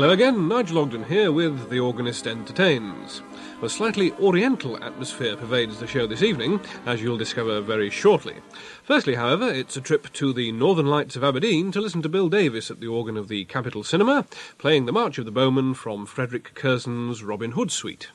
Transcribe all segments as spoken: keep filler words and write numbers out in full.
Hello again, Nigel Ogden here with The Organist Entertains. A slightly oriental atmosphere pervades the show this evening, as you'll discover very shortly. Firstly, however, it's a trip to the Northern Lights of Aberdeen to listen to Bill Davis at the organ of the Capitol Cinema, playing the March of the Bowmen from Frederick Curzon's Robin Hood Suite.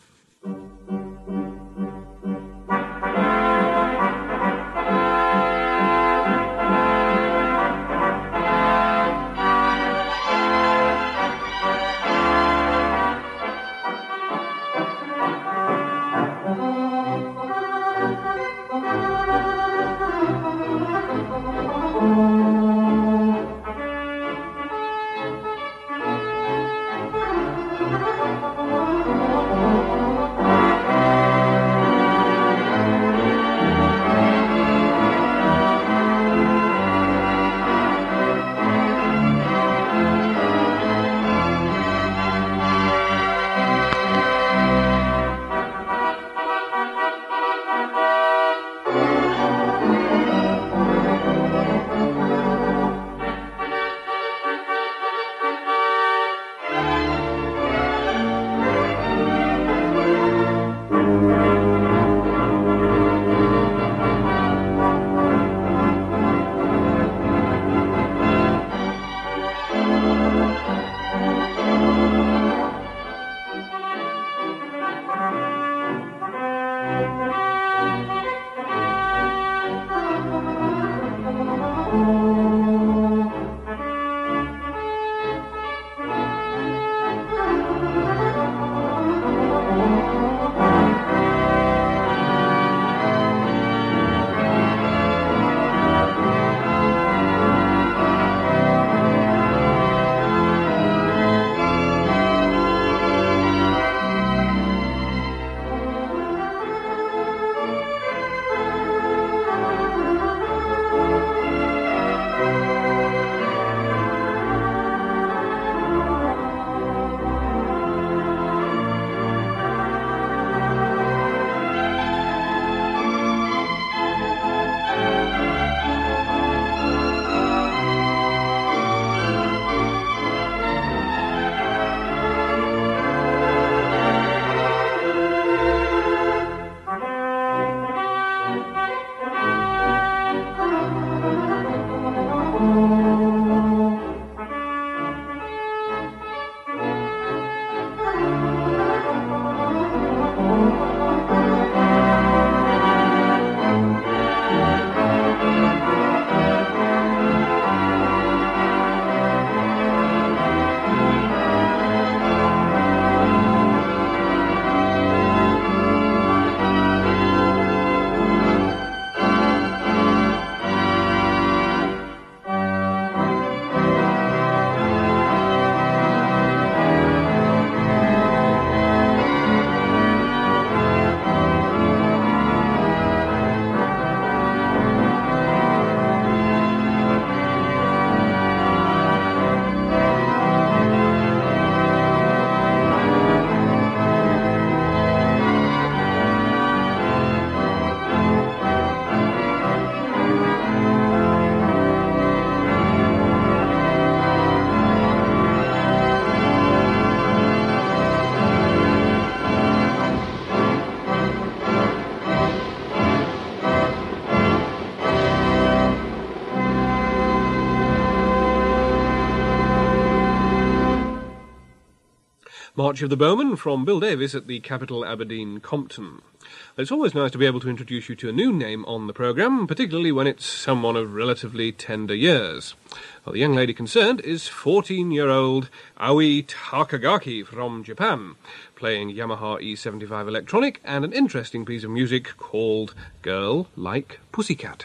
March of the Bowmen from Bill Davis at the Capitol Aberdeen Compton. It's always nice to be able to introduce you to a new name on the programme, particularly when it's someone of relatively tender years. Well, the young lady concerned is fourteen-year-old Aoi Takagaki from Japan, playing Yamaha E seventy-five Electronic and an interesting piece of music called Girl Like Pussycat.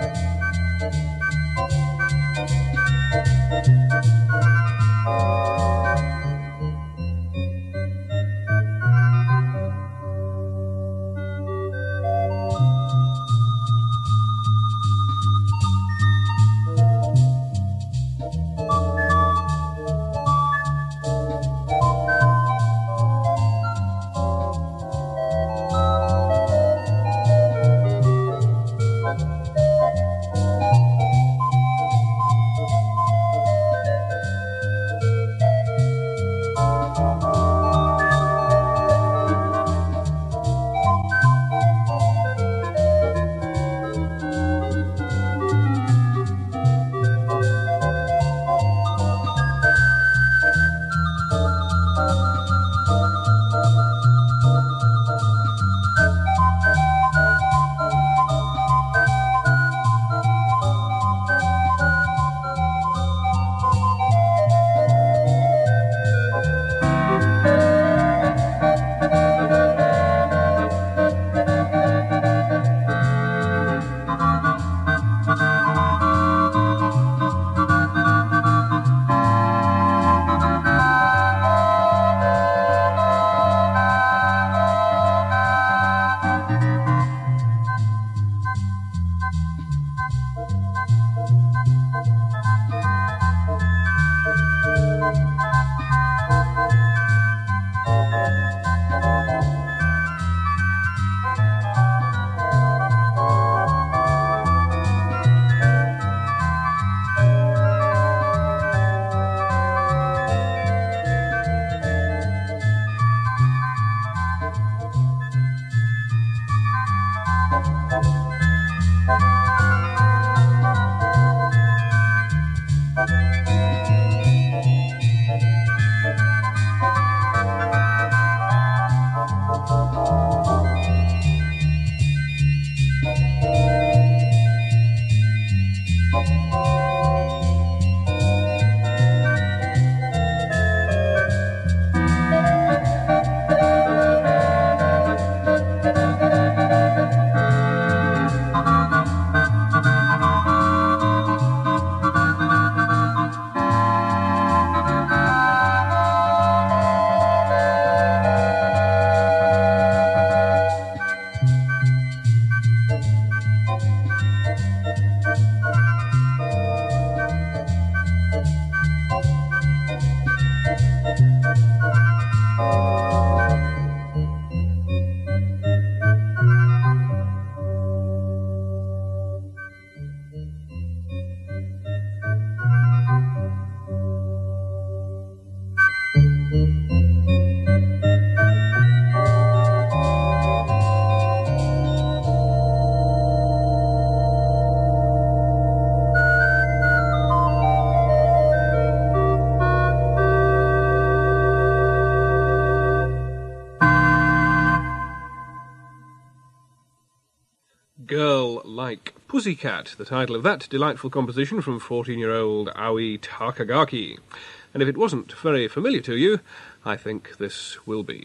Thank you. Like Pussycat, the title of that delightful composition from fourteen-year-old Aoi Takagaki. And if it wasn't very familiar to you, I think this will be.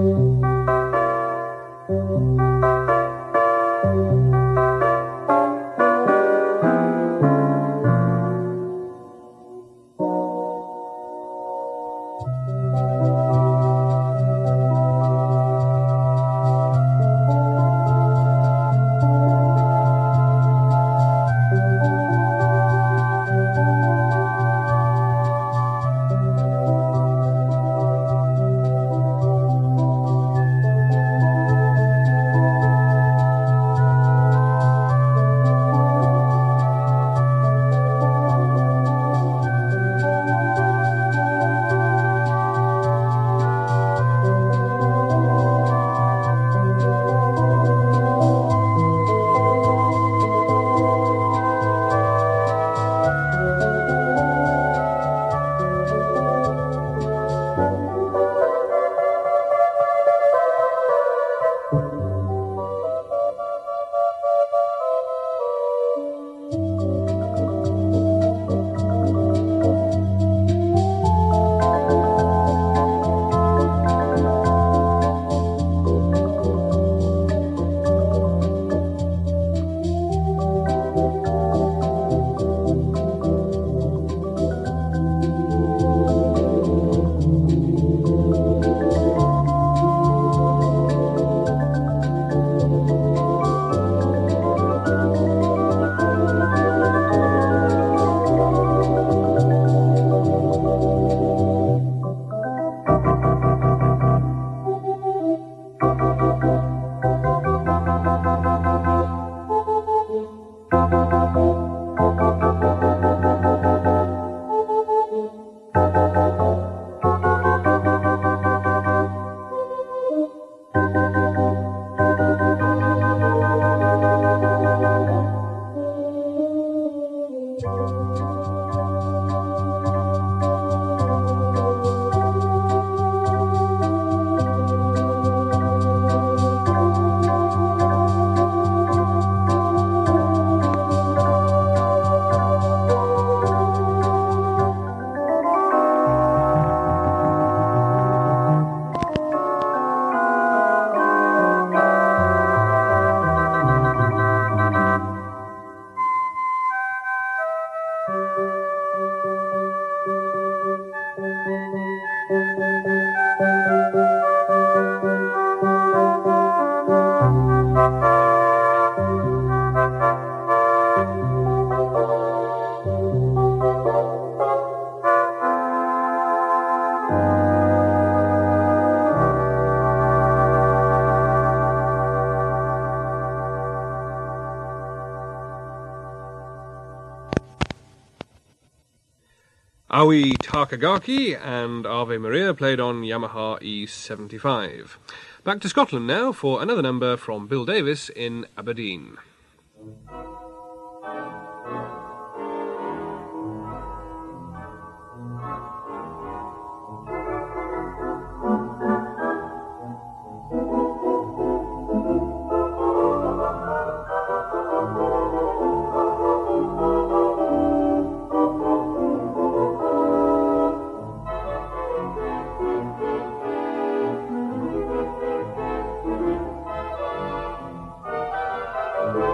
Aoi Takagaki and Ave Maria played on Yamaha E seventy-five. Back to Scotland now for another number from Bill Davis in Aberdeen. Thank you.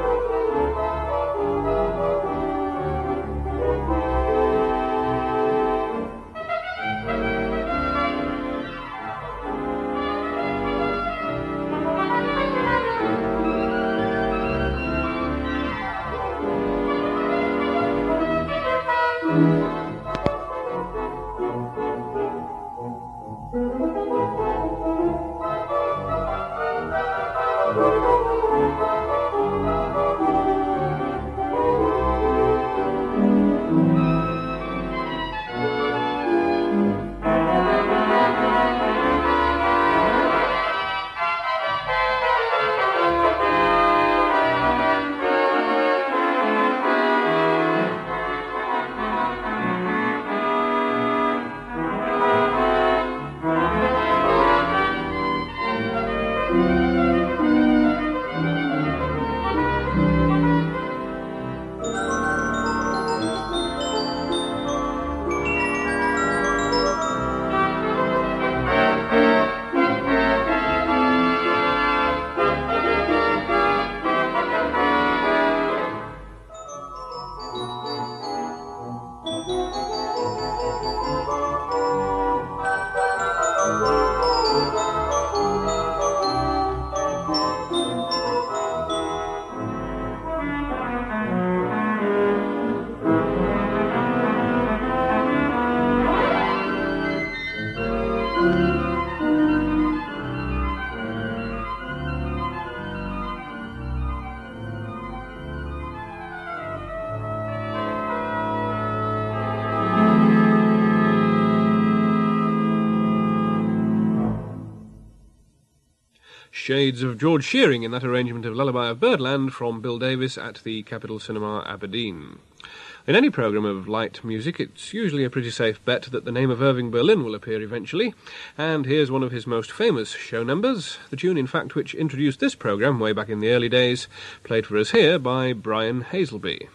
Shades of George Shearing in that arrangement of Lullaby of Birdland from Bill Davis at the Capitol Cinema, Aberdeen. In any programme of light music, it's usually a pretty safe bet that the name of Irving Berlin will appear eventually, and here's one of his most famous show numbers, the tune, in fact, which introduced this programme way back in the early days, played for us here by Brian Haselby.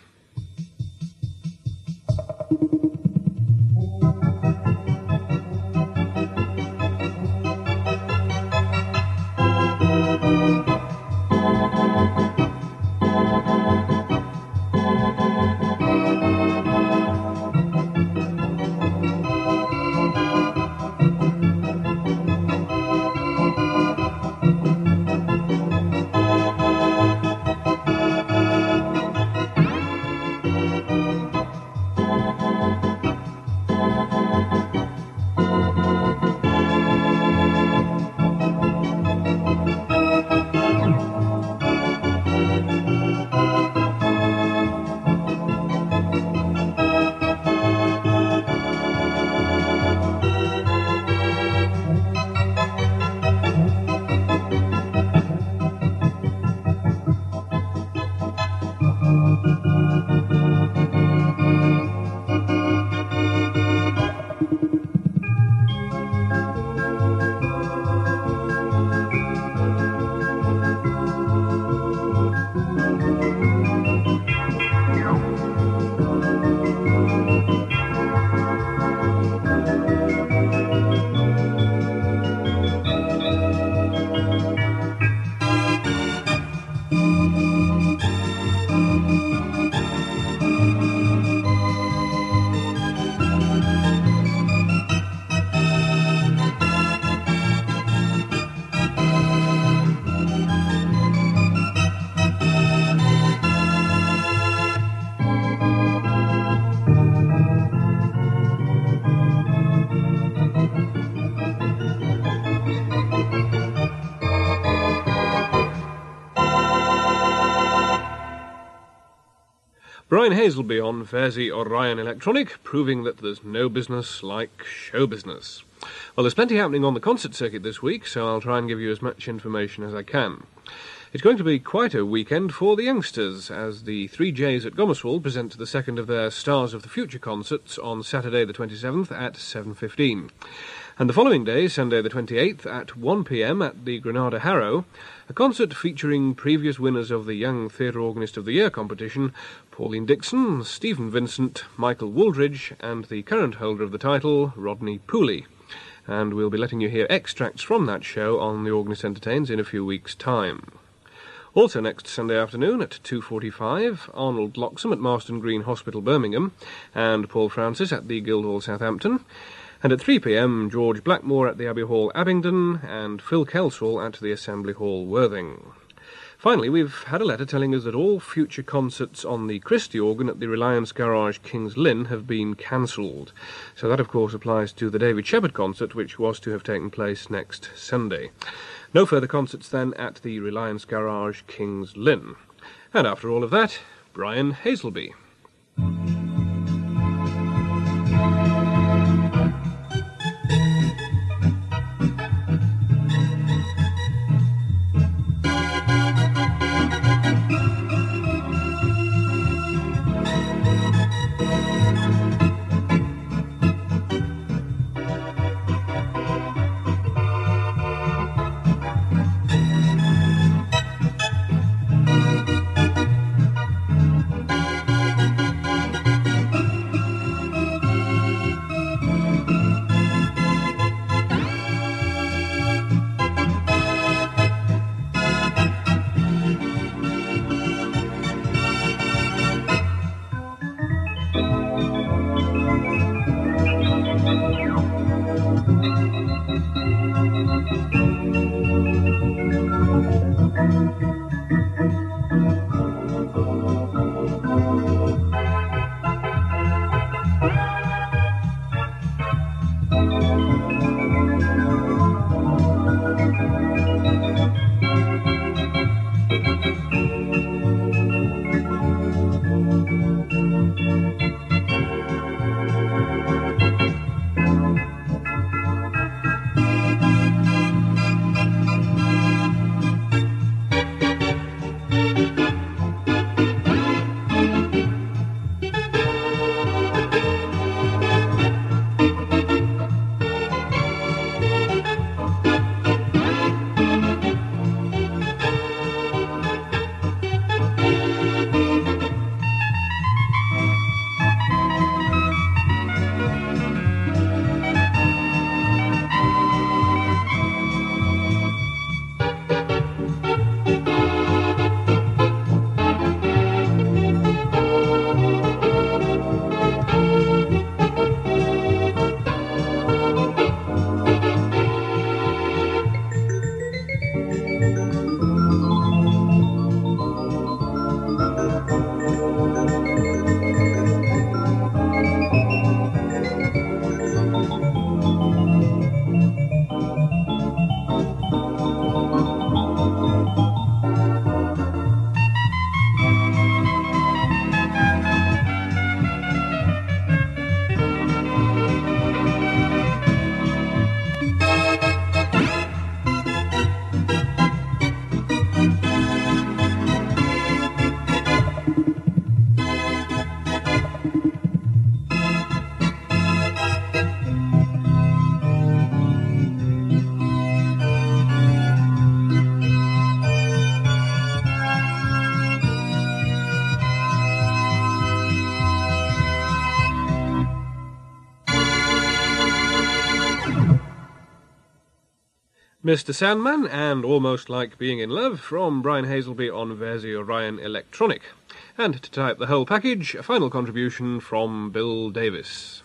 Brian Haselby on Fairsie Orion Electronic, proving that there's no business like show business. Well, there's plenty happening on the concert circuit this week, so I'll try and give you as much information as I can. It's going to be quite a weekend for the youngsters, as the Three J's at Gomerswold present the second of their Stars of the Future concerts on Saturday the twenty-seventh at seven fifteen. And the following day, Sunday the twenty-eighth, at one p m at the Granada Harrow, a concert featuring previous winners of the Young Theatre Organist of the Year competition, Pauline Dixon, Stephen Vincent, Michael Wooldridge, and the current holder of the title, Rodney Pooley. And we'll be letting you hear extracts from that show on The Organist Entertains in a few weeks' time. Also next Sunday afternoon at two forty-five, Arnold Loxham at Marston Green Hospital, Birmingham, and Paul Francis at the Guildhall, Southampton. And at three p m, George Blackmore at the Abbey Hall, Abingdon, and Phil Kelsall at the Assembly Hall, Worthing. Finally, we've had a letter telling us that all future concerts on the Christie organ at the Reliance Garage, Kings Lynn, have been cancelled. So that, of course, applies to the David Shepherd concert, which was to have taken place next Sunday. No further concerts, then, at the Reliance Garage, Kings Lynn. And after all of that, Brian Haselby. Mister Sandman and Almost Like Being in Love from Brian Hazelby on Verzi Orion Electronic. And to tie up the whole package, a final contribution from Bill Davis.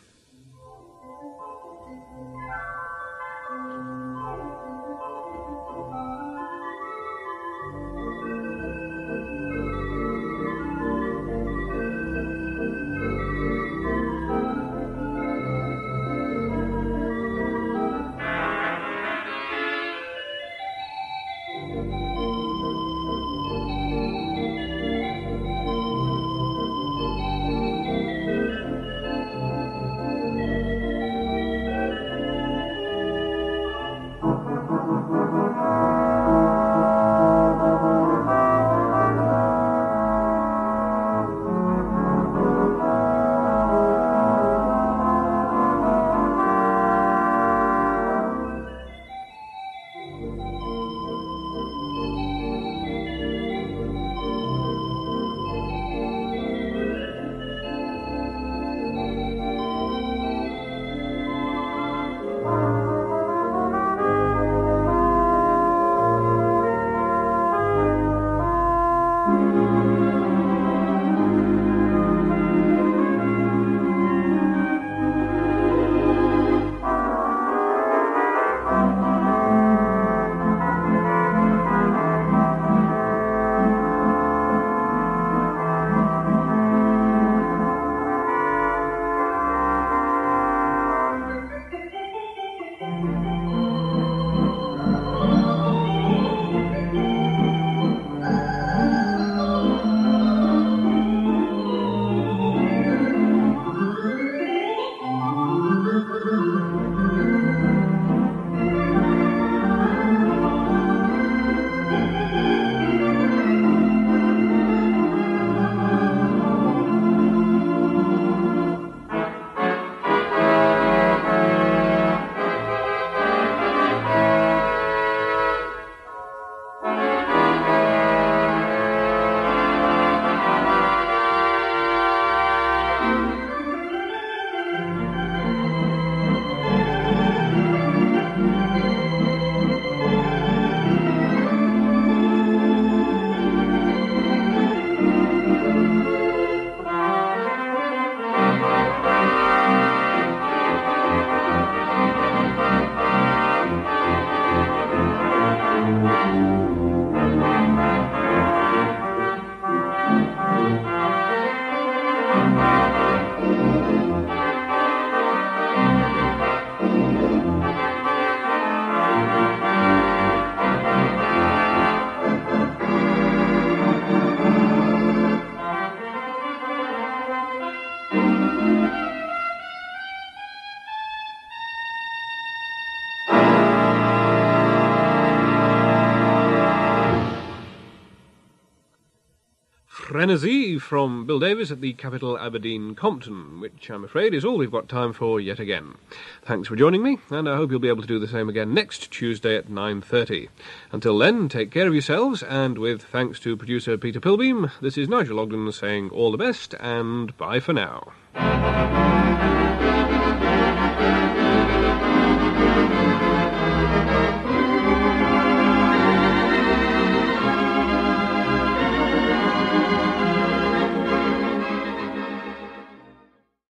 Frenzy from Bill Davis at the Capitol Aberdeen Compton, which I'm afraid is all we've got time for yet again. Thanks for joining me, and I hope you'll be able to do the same again next Tuesday at nine thirty. Until then, take care of yourselves, and with thanks to producer Peter Pilbeam, this is Nigel Ogden saying all the best, and bye for now.